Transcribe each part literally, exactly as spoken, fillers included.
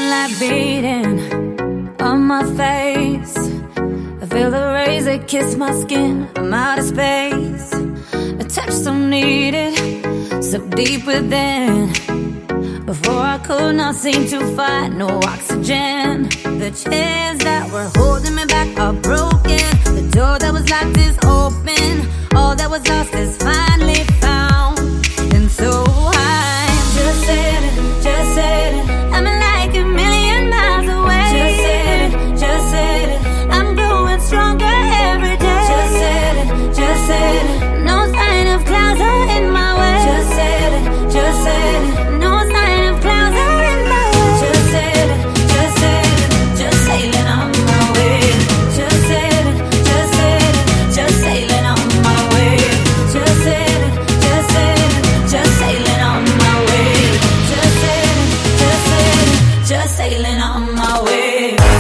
Sunlight beating on my face. I feel the rays that kiss my skin. I'm out of space. A touch so needed, so deep within. Before I could not seem to find no oxygen. The chairs that were holding me back are broken. The door that was locked is open. All that was lost is finally found. And so I'm just sitting, just sitting. I'm like a million miles away. Just sitting, just sitting. I'm growing stronger every day. Just sitting, just sitting. No sign of clouds are in my way. Just sitting, just sitting. No sign of clouds are in my way. Just sitting, just sitting. Just sailing on my way. Just sitting, just sitting. Just sailing on my way. Just sitting, just sitting. Just sailing on my way. Just sitting, just sitting. Just sailing on my way.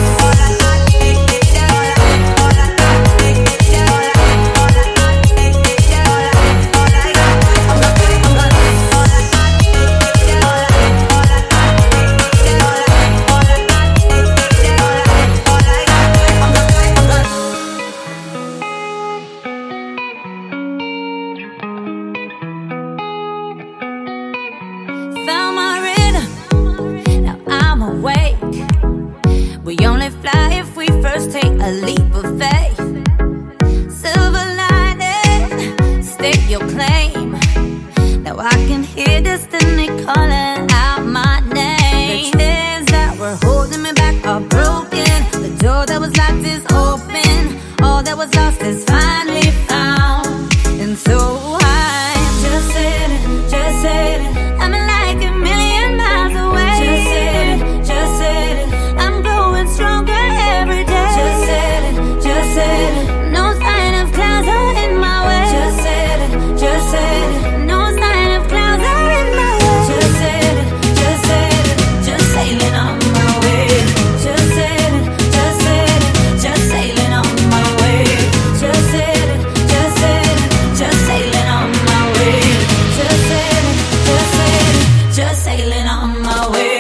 Found my rhythm, now I'm awake. We only fly if we first take a leap of faith. Silver lining, stake your claim. Now I can hear destiny calling out my name. The chairs that were holding me back are broken. The door that was locked is open. All that was lost is finally found. And so I'm just sitting, just sitting. I'm like a million miles away. Just sitting, just sitting. I'm growing stronger every day. Just sitting, just sitting. No sign of clouds are in my way. Just sitting, just sitting. No sign of clouds are in my way. Just sitting, just sitting. Just sailing on my way. Just sitting, just sitting. Just sailing on my way. Just sitting, just sitting. Just sailing on my way. Just sitting, just sitting. Just sailing on my way.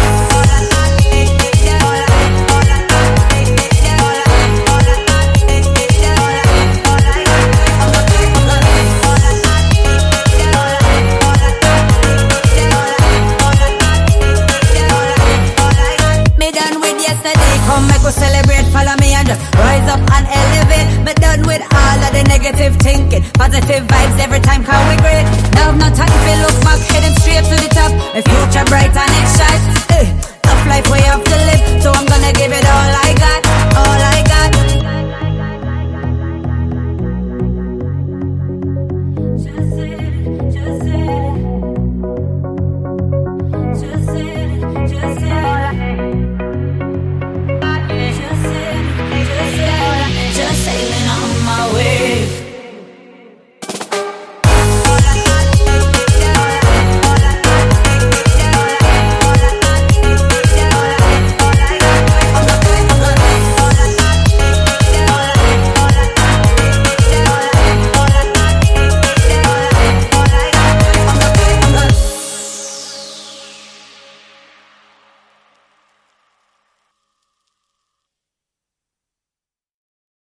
Me done with yesterday, come make us celebrate. Follow me and just rise up and elevate. Me done with all of the negative thinking. Positive vibes every time can we great. Now I've no time to look back, heading straight to the top. My future bright and it's shine. Eh, tough life we have to live, so I'm gonna give it all I got, all I